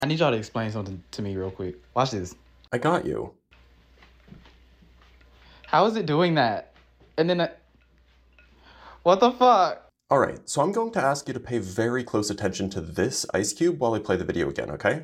I need y'all to explain something to me real quick. Watch this. I got you. How is it doing that? And then, what the fuck? Alright, so I'm going to ask you to pay very close attention to this ice cube while I play the video again, okay?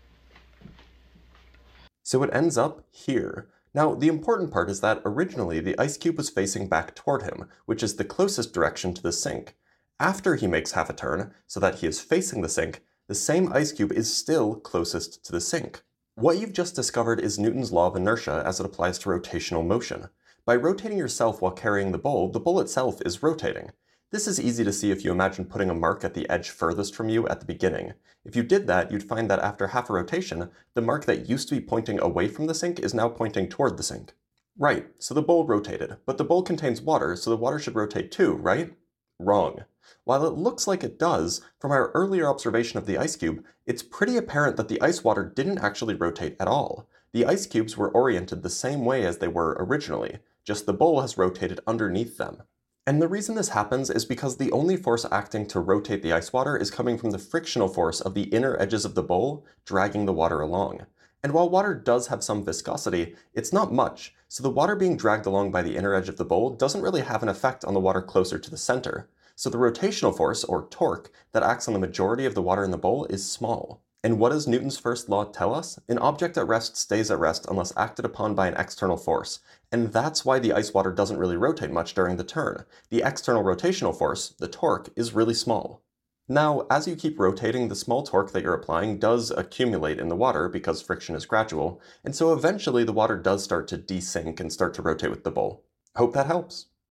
So it ends up here. Now, the important part is that originally the ice cube was facing back toward him, which is the closest direction to the sink. After he makes half a turn, so that he is facing the sink, the same ice cube is still closest to the sink. What you've just discovered is Newton's law of inertia as it applies to rotational motion. By rotating yourself while carrying the bowl itself is rotating. This is easy to see if you imagine putting a mark at the edge furthest from you at the beginning. If you did that, you'd find that after half a rotation, the mark that used to be pointing away from the sink is now pointing toward the sink. Right, so the bowl rotated, but the bowl contains water, so the water should rotate too, right? Wrong. While it looks like it does, from our earlier observation of the ice cube, it's pretty apparent that the ice water didn't actually rotate at all. The ice cubes were oriented the same way as they were originally, just the bowl has rotated underneath them. And the reason this happens is because the only force acting to rotate the ice water is coming from the frictional force of the inner edges of the bowl dragging the water along. And while water does have some viscosity, it's not much, so the water being dragged along by the inner edge of the bowl doesn't really have an effect on the water closer to the center. So the rotational force, or torque, that acts on the majority of the water in the bowl is small. And what does Newton's first law tell us? An object at rest stays at rest unless acted upon by an external force. And that's why the ice water doesn't really rotate much during the turn. The external rotational force, the torque, is really small. Now, as you keep rotating, the small torque that you're applying does accumulate in the water because friction is gradual, and so eventually the water does start to desync and start to rotate with the bowl. Hope that helps.